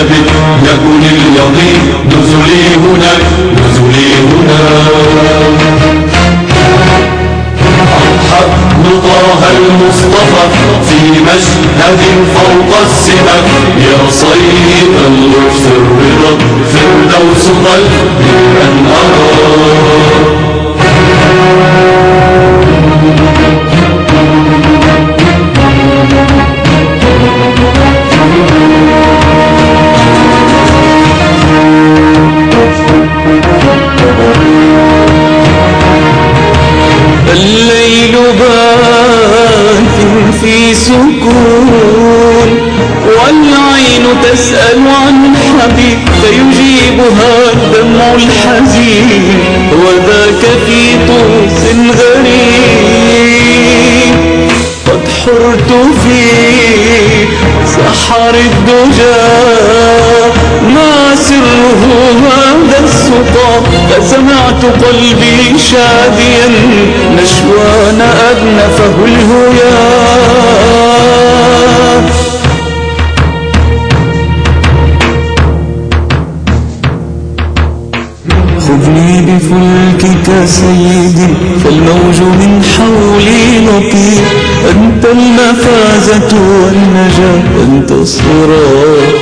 ثابت يكن اليقين نزلي هناك نزلي هناك. أضحك طه المصطفى في مشهد فوق السمك يا صيد الغرس الرضا فردوس قلبي أن أرى. الليل بات في سكون والعين تسأل عن حبيب فيجيبها الدمع الحزين وذاك في طوس غريب. قد حرت في سحر الدجى ما سره هذا السطى فسمعت قلبي شاديا نشوان أدنفه الهيام. خذني بفلكك سيدي فالموج من حولي لطيف أنت المفازة والنجاة أنت الصراط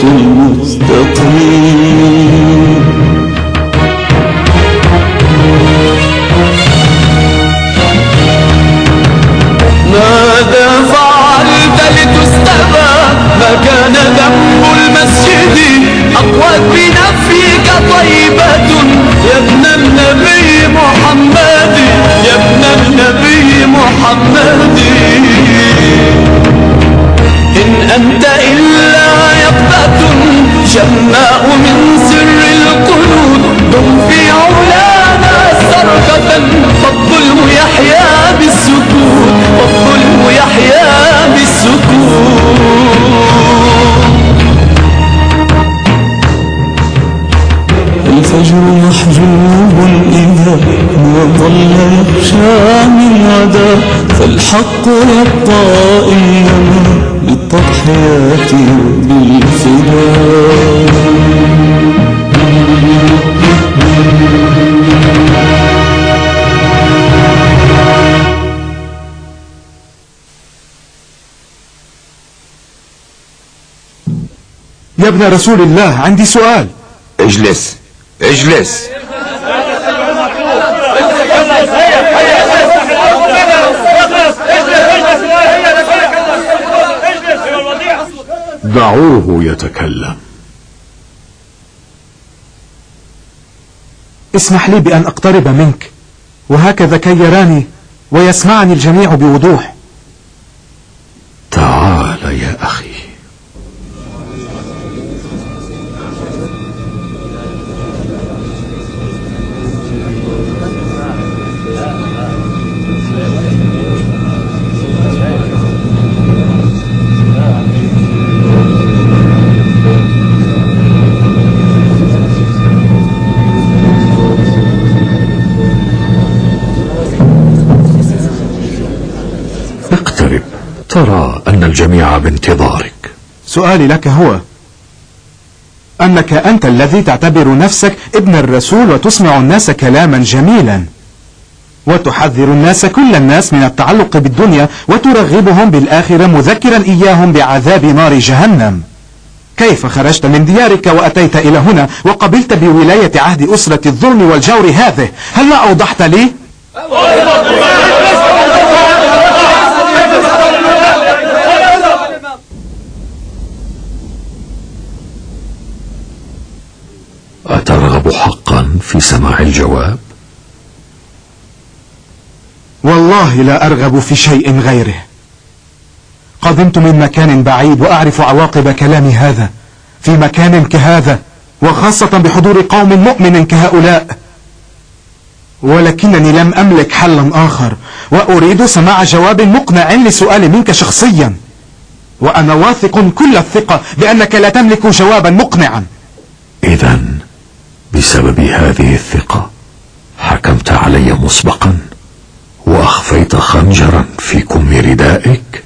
المستقيم. ماذا فعلت لتستبى ما كان ذنب المسجد أقوت بنفيك طيبة يا ابن النبي محمد يا ابن النبي محمد. إن أنت إلا يقظة شماء من سر القلوب دم في علانا سرقة فالظلم يحيا بالسكون والظلم يحيا بالسكون. الفجر محجوب إذا ما ظل يخشى من غدا فالحق يبقى إنما بالتضحيات وبالفداء. يا ابن رسول الله عندي سؤال. اجلس اجلس. دعوه يتكلم. اسمح لي بأن أقترب منك وهكذا كي يراني ويسمعني الجميع بوضوح. تعال يا أخي. اقترب، ترى أن الجميع بانتظارك. سؤالي لك هو أنك أنت الذي تعتبر نفسك ابن الرسول وتسمع الناس كلاما جميلا وتحذر الناس كل الناس من التعلق بالدنيا وترغبهم بالآخرة مذكرا إياهم بعذاب نار جهنم. كيف خرجت من ديارك وأتيت إلى هنا وقبلت بولاية عهد أسرة الظلم والجور هذه؟ هل لا أوضحت لي؟ أترغب حقا في سماع الجواب؟ والله لا أرغب في شيء غيره. قدمت من مكان بعيد وأعرف عواقب كلامي هذا في مكان كهذا وخاصة بحضور قوم مؤمن كهؤلاء، ولكنني لم أملك حلا آخر وأريد سماع جواب مقنع لسؤالي منك شخصيا، وأنا واثق كل الثقة بأنك لا تملك جوابا مقنعا. إذن بسبب هذه الثقة حكمت علي مسبقا وأخفيت خنجرا في كم ردائك؟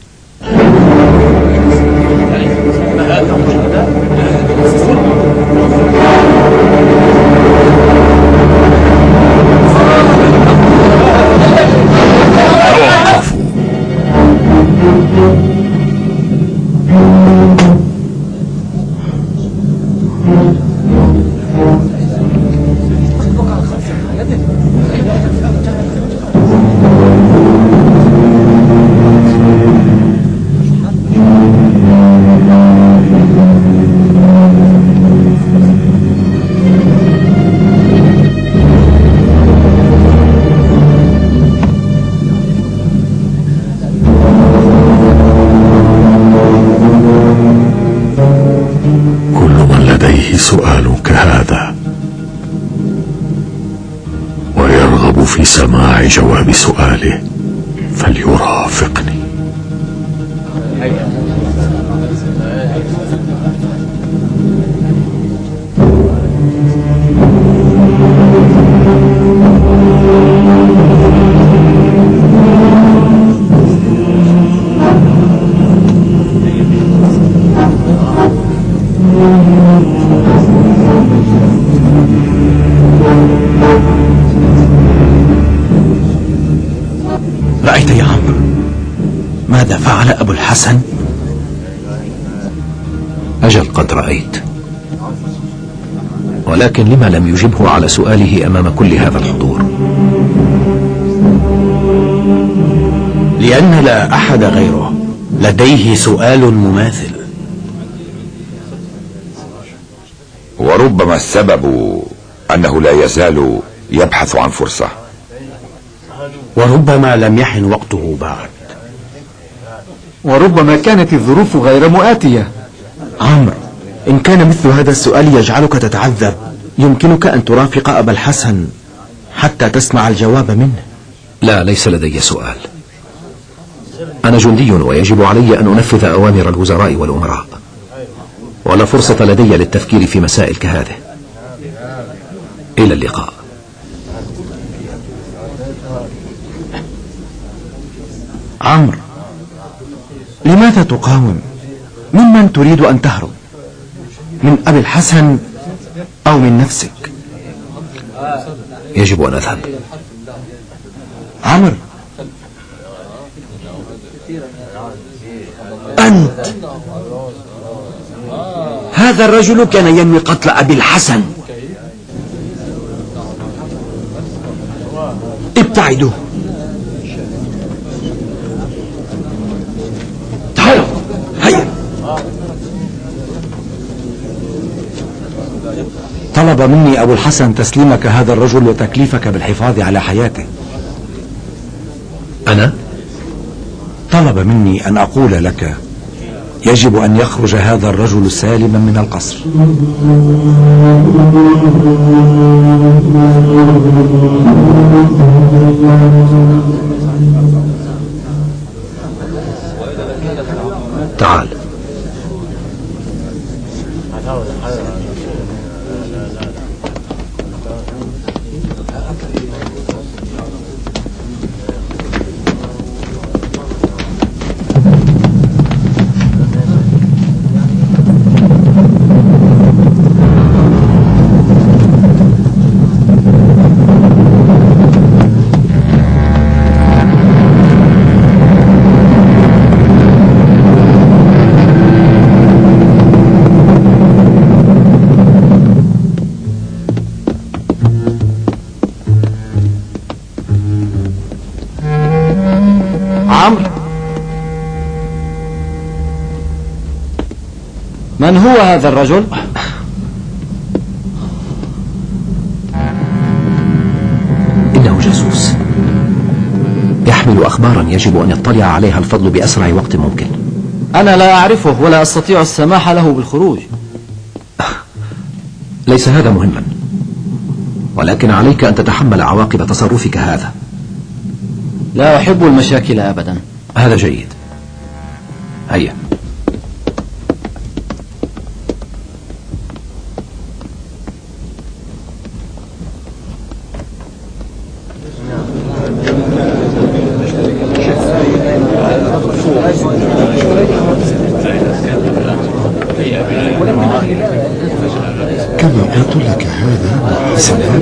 من لديه سؤال كهذا ويرغب في سماع جواب سؤاله فليرافقني. رأيت يا عمرو ماذا فعل أبو الحسن؟ أجل قد رأيت، ولكن لما لم يجبه على سؤاله أمام كل هذا الحضور؟ لأن لا أحد غيره لديه سؤال مماثل. وربما السبب أنه لا يزال يبحث عن فرصة، وربما لم يحن وقته بعد، وربما كانت الظروف غير مؤاتية. عمرو، إن كان مثل هذا السؤال يجعلك تتعذب يمكنك أن ترافق أبا الحسن حتى تسمع الجواب منه. لا، ليس لدي سؤال. أنا جندي ويجب علي أن أنفذ أوامر الوزراء والأمراء، ولا فرصة لدي للتفكير في مسائل كهذه. إلى اللقاء. عمرو، لماذا تقاوم؟ ممن تريد أن تهرب؟ من أبي الحسن أو من نفسك؟ يجب أن أذهب. عمرو، أنت هذا الرجل كان ينوي قتل أبي الحسن. ابتعدوا. تعالوا، هيا. طلب مني أبو الحسن تسليمك هذا الرجل وتكليفك بالحفاظ على حياته. أنا؟ طلب مني أن أقول لك يجب أن يخرج هذا الرجل سالما من القصر. تعال. من هو هذا الرجل؟ إنه جاسوس يحمل أخبارا يجب أن يطلع عليها الفضل بأسرع وقت ممكن. أنا لا أعرفه ولا أستطيع السماح له بالخروج. ليس هذا مهما، ولكن عليك أن تتحمل عواقب تصرفك هذا. لا أحب المشاكل أبدا. هذا جيد. هيا. كما قلت لك هذا سلام.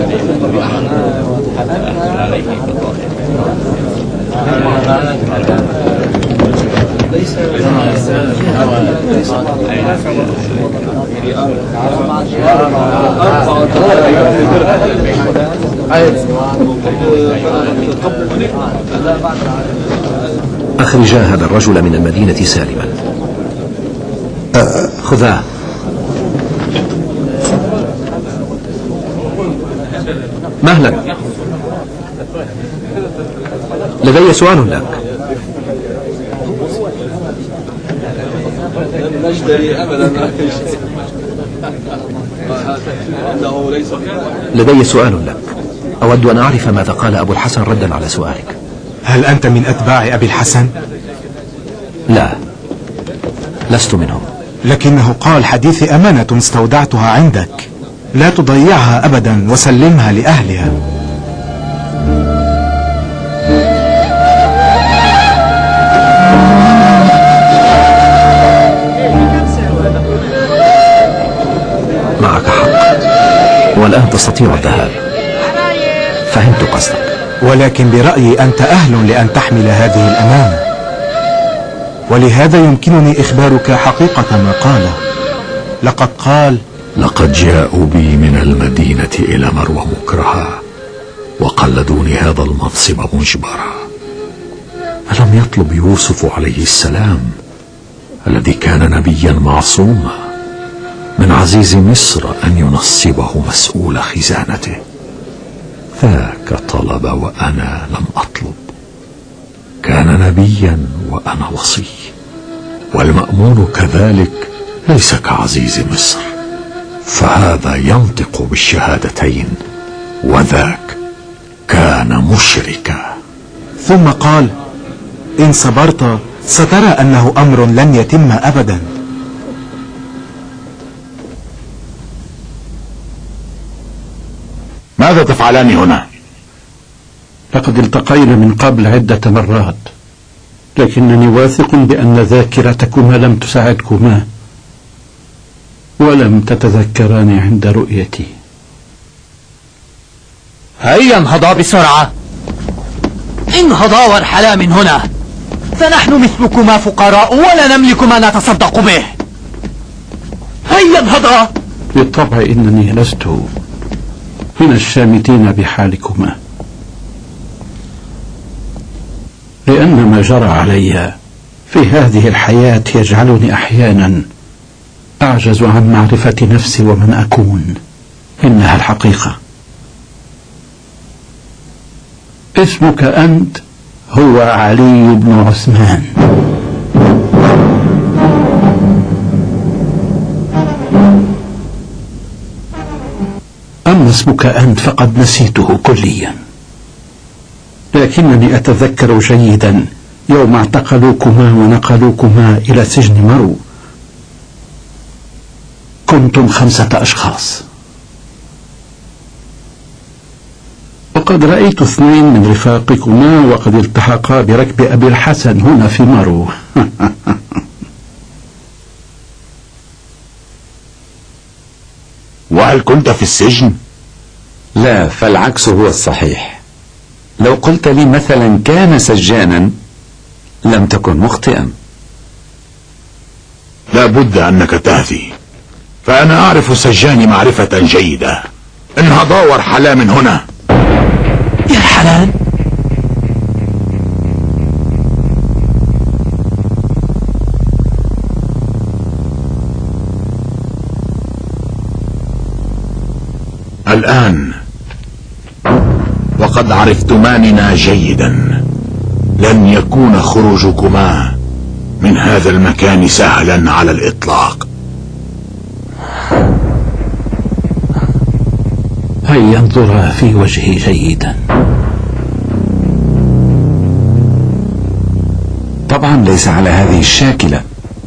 أخرجا هذا الرجل من المدينة سالما. خذاه. مهلا، لدي سؤال لك. لدي سؤال لك. أود أن أعرف ماذا قال أبو الحسن ردا على سؤالك. هل أنت من أتباع أبي الحسن؟ لا، لست منهم. لكنه قال: حديثي أمانة استودعتها عندك، لا تضيعها أبدا وسلمها لأهلها. معك حق، والآن تستطيع الذهاب. فهمت قصدك. ولكن برأيي أنت أهل لأن تحمل هذه الأمانة، ولهذا يمكنني إخبارك حقيقة ما قاله. لقد قال: لقد جاءوا بي من المدينة إلى مروى مكرها، وقلدوني هذا المنصب مجبرا. ألم يطلب يوسف عليه السلام الذي كان نبيا معصوما من عزيز مصر أن ينصبه مسؤول خزانته؟ ذاك طلب وأنا لم أطلب. كان نبيا وأنا وصي، والمأمون كذلك ليس كعزيز مصر، فهذا ينطق بالشهادتين وذاك كان مشركا. ثم قال: إن صبرت سترى أنه أمر لن يتم أبدا. ماذا تفعلان هنا؟ لقد التقينا من قبل عدة مرات، لكنني واثق بأن ذاكرتكما لم تساعدكما ولم تتذكراني عند رؤيتي. هيا انهضا بسرعة، انهضا وارحلا من هنا، فنحن مثلكما فقراء ولا نملك ما نتصدق به. هيا انهضا. بالطبع إنني لست من الشامتين بحالكما، لأن ما جرى علي في هذه الحياة يجعلني أحيانا أعجز عن معرفة نفسي ومن أكون. إنها الحقيقة. اسمك أنت هو علي بن عثمان. أما اسمك أنت فقد نسيته كليا، لكنني أتذكر جيدا يوم اعتقلوكما ونقلوكما إلى سجن مرو. كنتم 5 أشخاص، وقد رأيت 2 من رفاقكما وقد التحقا بركب أبي الحسن هنا في مرو. وهل كنت في السجن؟ لا، فالعكس هو الصحيح. لو قلت لي مثلا كان سجانا لم تكن مخطئا. لا بد أنك تهذي، فأنا أعرف السجان معرفة جيدة. انهضا وارحلا من هنا. يرحلان؟ الآن وقد عرفتماننا جيدا، لن يكون خروجكما من هذا المكان سهلا على الإطلاق. هيا انظرا في وجهي جيدا. طبعا ليس على هذه الشاكلة.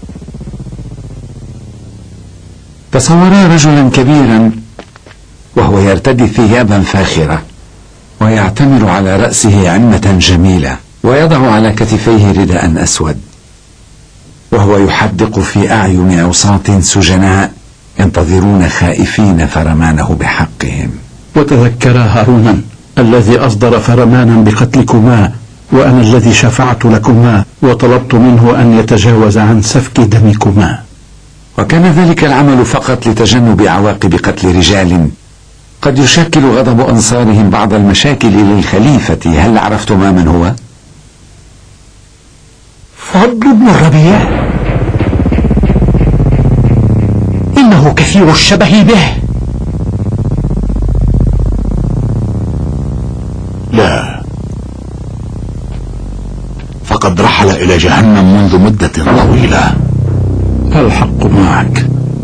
تصورا رجلا كبيرا وهو يرتدي ثيابا فاخرة ويعتمر على رأسه عمة جميلة ويضع على كتفيه رداء أسود، وهو يحدق في أعين عصاة سجناء ينتظرون خائفين فرمانه بحقهم. وتذكرا هارونا الذي أصدر فرمانا بقتلكما، وأنا الذي شفعت لكما وطلبت منه أن يتجاوز عن سفك دمكما. وكان ذلك العمل فقط لتجنب عواقب قتل رجال قد يشكل غضب أنصارهم بعض المشاكل للخليفة. هل عرفتما من هو؟ فضل بن الربيع. إنه كثير الشبه به. لا، فقد رحل إلى جهنم منذ مدة طويلة، الحق معك،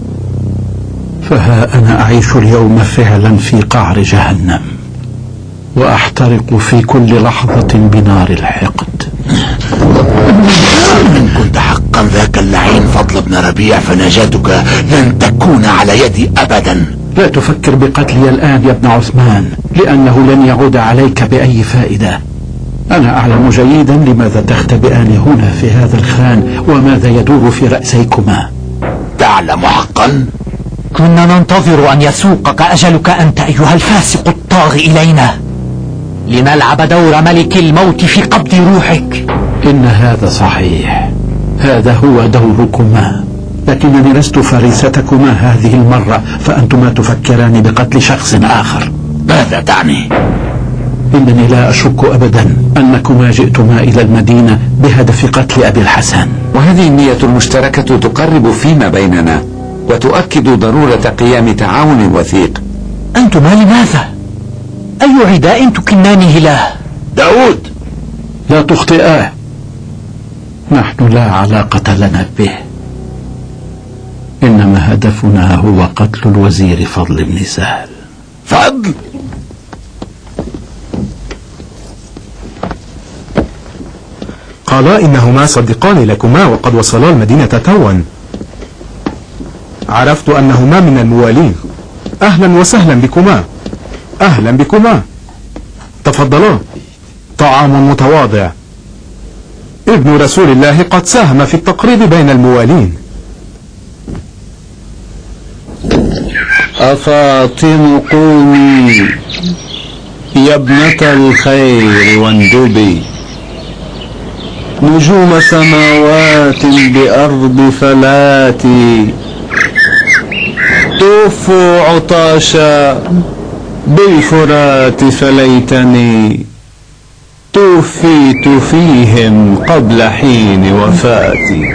فها أنا أعيش اليوم فعلا في قعر جهنم، وأحترق في كل لحظة بنار الحقد. إن كنت حقا ذاك اللعين فضل بن ربيع فنجاتك لن تكون على يدي أبدا. لا تفكر بقتلي الآن يا ابن عثمان، لأنه لن يعود عليك بأي فائدة. أنا أعلم جيدا لماذا تختبئان هنا في هذا الخان وماذا يدور في رأسيكما. تعلم حقا؟ كنا ننتظر أن يسوقك أجلك أنت أيها الفاسق الطاغي إلينا لنلعب دور ملك الموت في قبض روحك. إن هذا صحيح، هذا هو دوركما، لكنني لست فريستكما هذه المرة، فأنتما تفكران بقتل شخص آخر. ماذا تعني؟ إنني لا أشك أبدا أنكما جئتما إلى المدينة بهدف قتل أبي الحسن، وهذه النية المشتركة تقرب فيما بيننا وتؤكد ضرورة قيام تعاون وثيق. أنتما لماذا؟ أي عداء تكنانه له؟ داود، لا تخطئاه، نحن لا علاقة لنا به، إنما هدفنا هو قتل الوزير فضل بن سهل. فضل؟ قالا إنهما صديقان لكما وقد وصلا المدينة توا. عرفت أنهما من الموالين. أهلا وسهلا بكما. أهلا بكما، تفضلا، طعام متواضع. ابن رسول الله قد ساهم في التقريب بين الموالين. أفاطم قومي يا ابنة الخير واندبي، نجوم سماوات بأرض فلاتي، توفوا عطاشا بالفرات فليتني توفيت فيهم قبل حين وفاتي.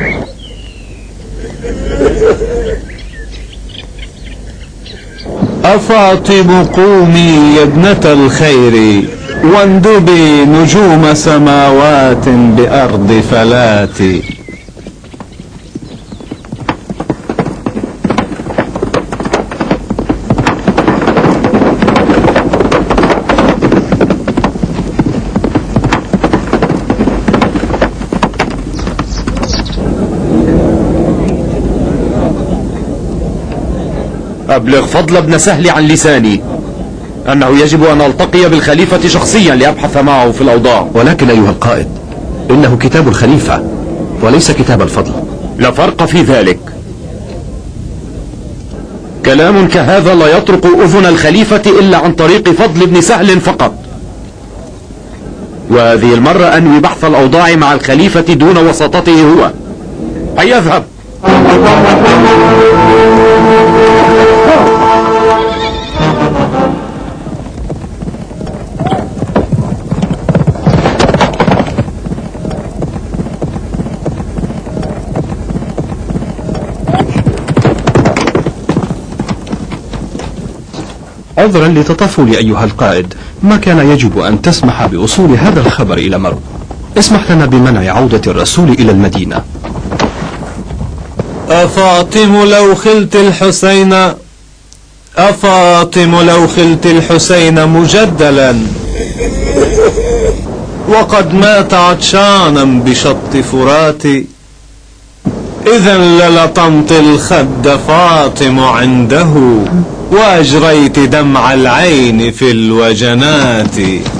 أفاطم قومي يا ابنة الخير واندبي، نجوم سماوات بأرض فلاتي. أبلغ فضل بن سهل عن لساني أنه يجب أن ألتقي بالخليفة شخصيا لأبحث معه في الأوضاع. ولكن أيها القائد، إنه كتاب الخليفة وليس كتاب الفضل. لا فرق في ذلك. كلام كهذا لا يطرق أذن الخليفة إلا عن طريق فضل بن سهل فقط، وهذه المرة أنوي بحث الأوضاع مع الخليفة دون وساطته هو. هيا اذهب. عذرا لتطفلي أيها القائد، ما كان يجب أن تسمح بوصول هذا الخبر إلى مرو. اسمح لنا بمنع عودة الرسول إلى المدينة. أفاطم لو خلت الحسين، أفاطم لو خلت الحسين مجدلا، وقد مات عطشانا بشط فراتي، إذا للطمت الخد فاطم عنده، وأجريت دمع العين في الوجنات.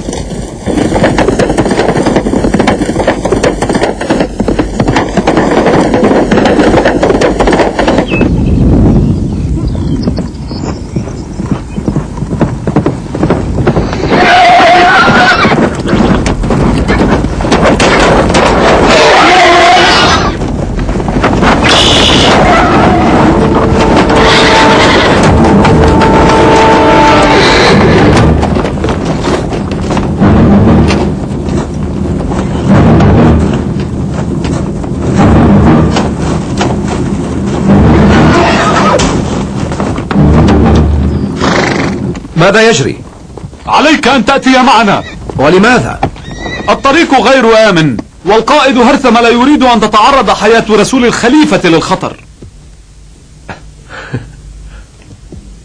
ماذا يجري؟ عليك أن تأتي معنا. ولماذا؟ الطريق غير آمن، والقائد هرثم لا يريد أن تتعرض حياة رسول الخليفة للخطر.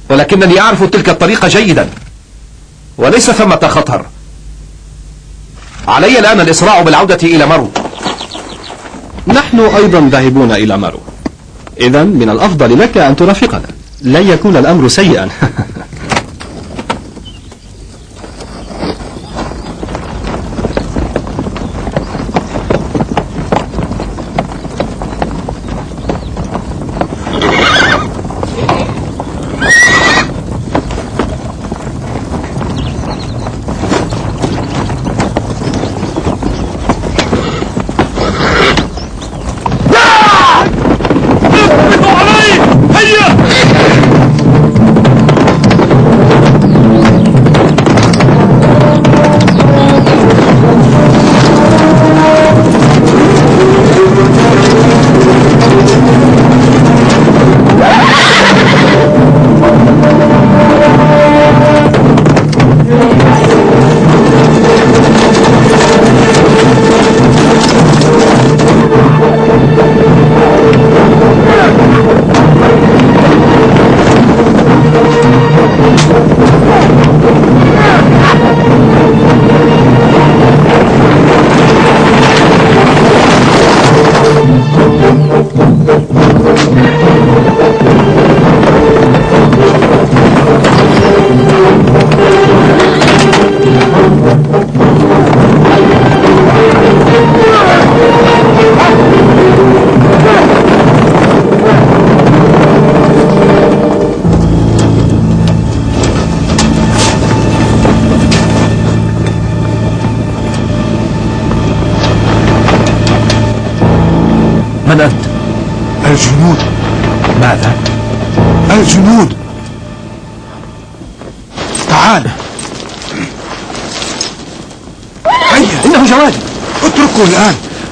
ولكنني أعرف تلك الطريقة جيدا وليس ثمة خطر. علي الآن الإسراع بالعودة إلى مرو. نحن أيضا ذاهبون إلى مرو، إذا من الأفضل لك أن ترافقنا، لن يكون الأمر سيئا. من أنت؟ الجنود. ماذا؟ الجنود. تعال. هيا. إنه جوادي. اتركه الآن.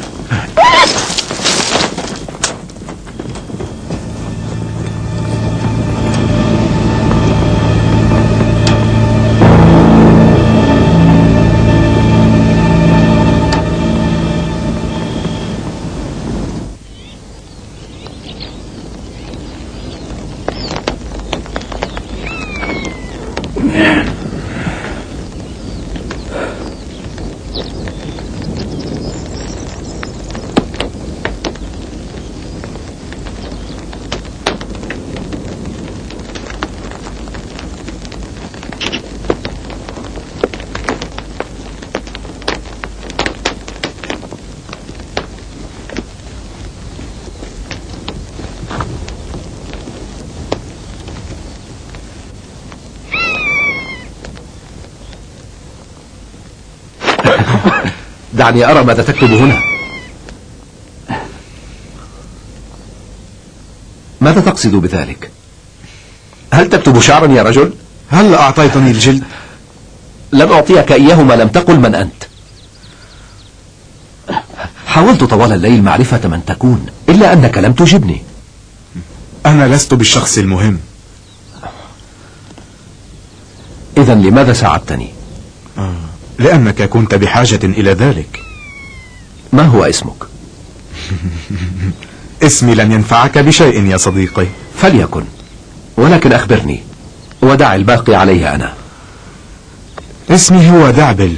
دعني أرى ماذا تكتب هنا. ماذا تقصد بذلك؟ هل تكتب شعرا يا رجل؟ هل أعطيتني الجلد؟ لم أعطيك إياه ما لم تقل من أنت. حاولت طوال الليل معرفة من تكون، إلا أنك لم تجبني. أنا لست بالشخص المهم. إذن لماذا ساعدتني؟ لأنك كنت بحاجة إلى ذلك. ما هو اسمك؟ اسمي لن ينفعك بشيء يا صديقي. فليكن، ولكن أخبرني ودع الباقي عليه أنا. اسمي هو دعبل.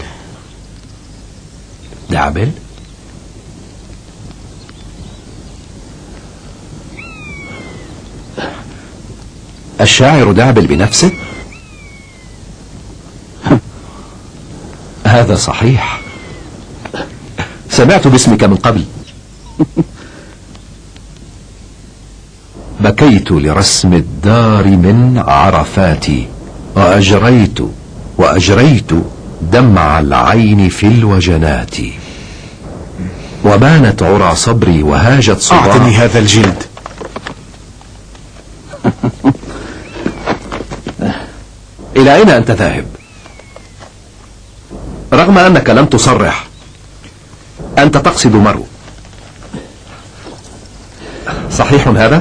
دعبل؟ الشاعر دعبل بنفسه؟ هذا صحيح، سمعت باسمك من قبل. بكيت لرسم الدار من عرفاتي، وأجريت دمع العين في الوجنات، وبانت عرى صبري وهاجت صباح. أعطني هذا الجلد. إلى أين أنت ذاهب؟ رغم أنك لم تصرح، أنت تقصد مرو، صحيح هذا؟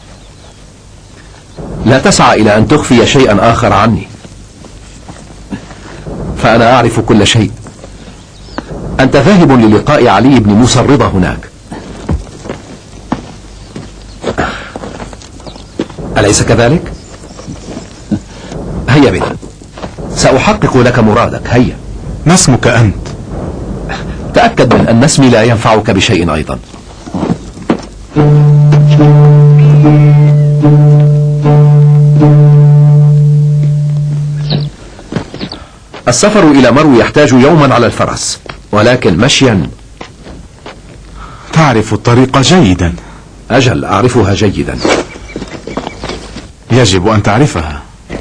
لا تسعى إلى أن تخفي شيئا آخر عني، فأنا أعرف كل شيء. أنت ذاهب للقاء علي بن موسى الرضا هناك، أليس كذلك؟ هيا بنا، سأحقق لك مرادك. هيا. ما اسمك أنت؟ تأكد من أن اسمي لا ينفعك بشيء أيضا. السفر إلى مرو يحتاج يوما على الفرس، ولكن مشيا. تعرف الطريق جيدا. أجل، أعرفها جيدا. يجب أن تعرفها.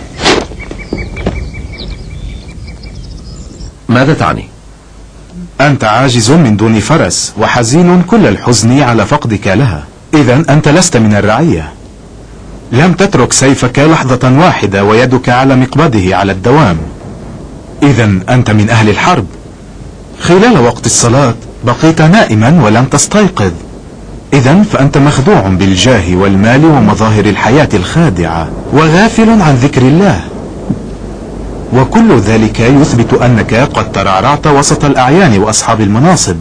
ماذا تعني؟ أنت عاجز من دون فرس وحزين كل الحزن على فقدك لها. إذن أنت لست من الرعية. لم تترك سيفك لحظة واحدة ويدك على مقبضه على الدوام. إذن أنت من أهل الحرب. خلال وقت الصلاة بقيت نائما ولم تستيقظ. إذن فأنت مخدوع بالجاه والمال ومظاهر الحياة الخادعة، وغافل عن ذكر الله. وكل ذلك يثبت أنك قد ترعرعت وسط الأعيان وأصحاب المناصب.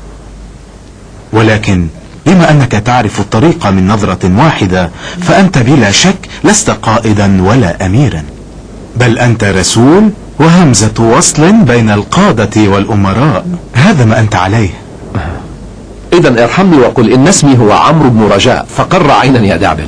ولكن بما أنك تعرف الطريق من نظرة واحدة، فأنت بلا شك لست قائدا ولا أميرا، بل أنت رسول وهمزة وصل بين القادة والأمراء. هذا ما أنت عليه. إذن ارحمني وقل إن اسمي هو عمرو بن رجاء، فقر عينا يا دعبل.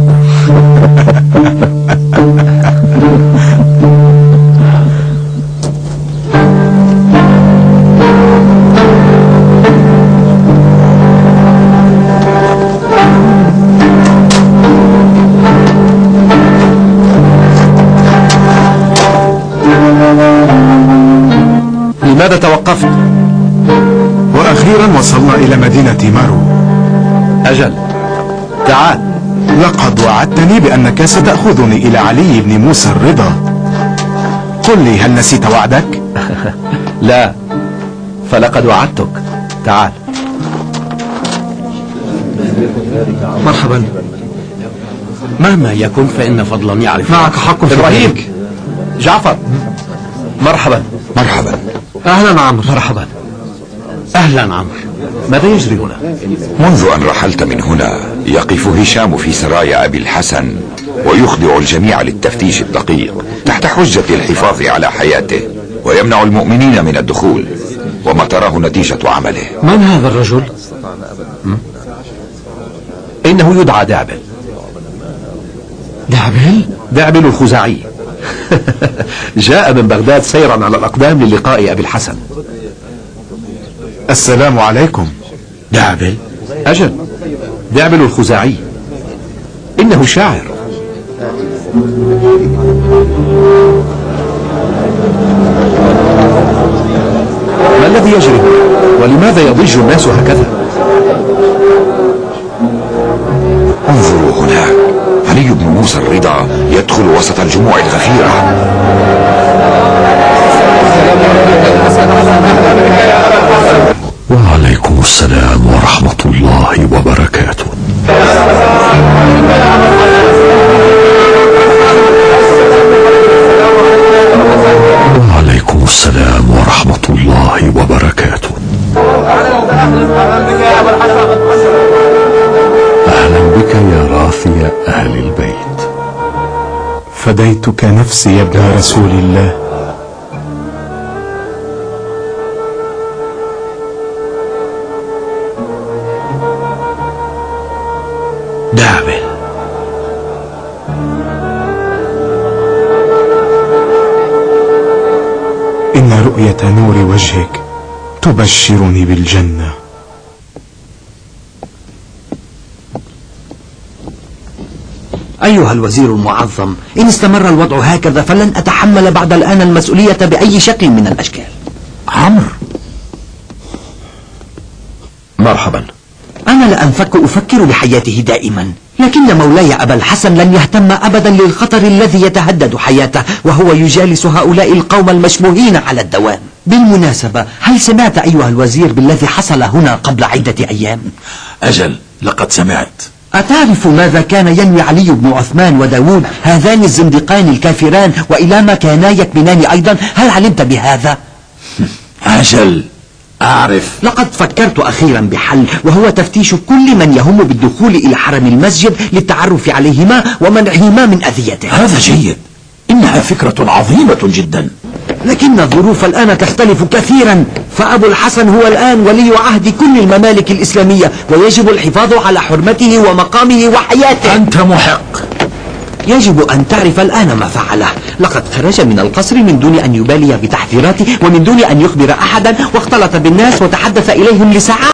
لماذا توقفت؟ وأخيرا وصلنا إلى مدينة مرو. أجل، تعال. لقد وعدتني بأنك ستأخذني إلى علي بن موسى الرضا. قل لي، هل نسيت وعدك؟ لا، فلقد وعدتك. تعال. مرحبا. مهما يكن فإن فضلا يعرف. معك حق في إبراهيم، جعفر، مرحبا. مرحبا. أهلا عمرو. مرحبا. أهلا عمرو. ماذا يجري هنا؟ منذ أن رحلت من هنا يقف هشام في سرايا أبي الحسن ويخضع الجميع للتفتيش الدقيق تحت حجة الحفاظ على حياته، ويمنع المؤمنين من الدخول، وما تراه نتيجة عمله. من هذا الرجل؟ إنه يدعى دعبل. دعبل؟ دعبل الخزاعي. جاء من بغداد سيرا على الأقدام للقاء أبي الحسن. السلام عليكم. دعبل؟ أجل، دعبل الخزاعي. إنه شاعر. ما الذي يجري هنا؟ ولماذا يضج الناس هكذا؟ انظروا هناك، علي بن موسى الرضا يدخل وسط الجموع الغفيرة. وعليكم السلام ورحمة الله وبركاته. وعليكم السلام ورحمة الله وبركاته. أهلا بك يا راثي أهل البيت. فديتك نفسي يا ابن رسول الله. دعبل. إن رؤية نور وجهك تبشرني بالجنة. أيها الوزير المعظم، إن استمر الوضع هكذا فلن أتحمل بعد الآن المسؤولية بأي شكل من الأشكال. عمرو. مرحبا. أنا لأنفك أفكر بحياته دائما، لكن مولاي أبا الحسن لن يهتم أبدا للخطر الذي يتهدد حياته وهو يجالس هؤلاء القوم المشبوهين على الدوام. بالمناسبة، هل سمعت أيها الوزير بالذي حصل هنا قبل عدة أيام؟ أجل، لقد سمعت. أتعرف ماذا كان ينوي علي بن عثمان وداود، هذان الزندقان الكافران، وإلى ما كانا يكمنان أيضا؟ هل علمت بهذا؟ أجل، أعرف. لقد فكرت أخيرا بحل، وهو تفتيش كل من يهم بالدخول إلى حرم المسجد للتعرف عليهما ومنعهما من أذيته. هذا جيد. إن إنها فكرة عظيمة جدا. لكن الظروف الآن تختلف كثيرا، فأبو الحسن هو الآن ولي عهد كل الممالك الإسلامية، ويجب الحفاظ على حرمته ومقامه وحياته. أنت محق. يجب أن تعرف الآن ما فعله. لقد خرج من القصر من دون أن يبالي بتحذيراتي ومن دون أن يخبر أحدا، واختلط بالناس وتحدث إليهم لساعات.